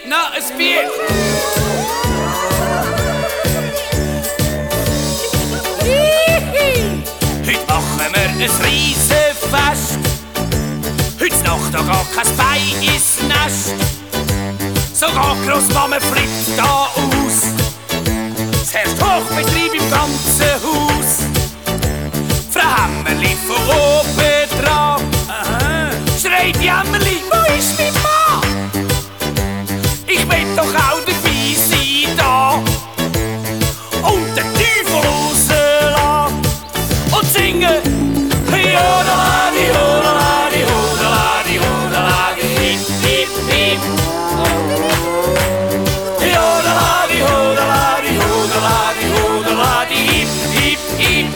Na, ein Bier. Heute machen wir ein Riesenfest. Heute Nacht da geht kein Bein ins Nest. Sogar Grossmama flippt da aus. Es herrscht Hochbetrieb im ganzen Haus. Frau Hämmerli von oben dran schreit Jämmerli, wo ist mein Mann? Ich will doch auch dabei sein da und den Teufel rauslassen und singen Jodeladi, Jodeladi, Jodeladi, Jodeladi, hip, hip, hip. Jodeladi, Jodeladi, Jodeladi, Jodeladi, hip, hip, hip.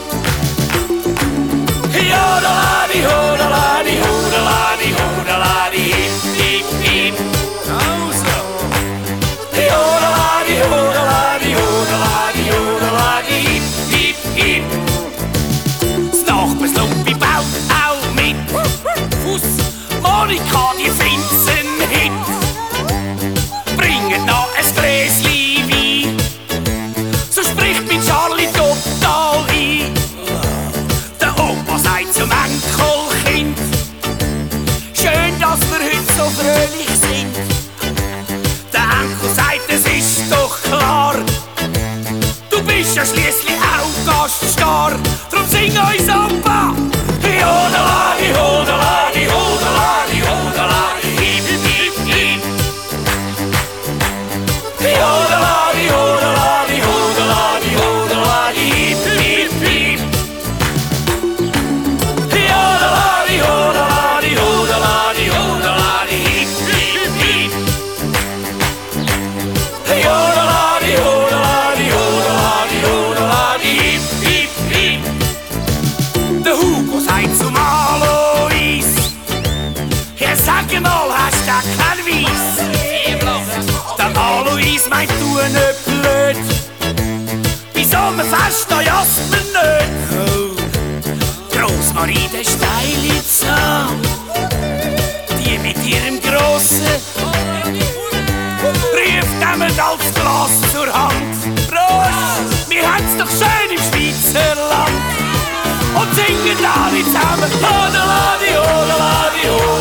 Jodeladi, Jodeladi, Jodeladi, Jodeladi, hip, hip, hip. Also. Jodeladi, Jodeladi, Jodeladi, Jodeladi, hip, hip, hip. Das Nachbarslumpi baut auch mit. Fuss, Monika, die find's ein Hit. Bringet noch ein Gläschen Wein, so spricht mit Charlie total ein. Der Opa sagt zum Enkelkind, schön, dass wir heute so fröhlich sind. Der Enkel sagt, es ist doch klar, du bist ja schliesslich auch Gaststar. Drum sing uns Opa Jodeladi, Jodeladi, Jodeladi, Jodeladi, hip, hip, hip. Jodeladi, Jodeladi, Jodeladi, Jodeladi, hip, hip, hip. Jodeladi, Jodeladi, Jodeladi, Jodeladi, hip, hip, hip. Jodeladi, Jodeladi, Jodeladi, Jodeladi, hip, hip, hip. Der Hugo sagt zum Alois, ja sag mal, hast du kein Weiss? Der Alois meint, du nicht blöd, wieso man fest, da jasst man nicht. Grossmarie, der steile Zahn, die mit ihrem grossen ruft jemand als Glas zur Hand. Prost, wir haben's doch schön im Schweizerland und singen alle zusammen Jodeladi, Jodeladi, Jodeladi.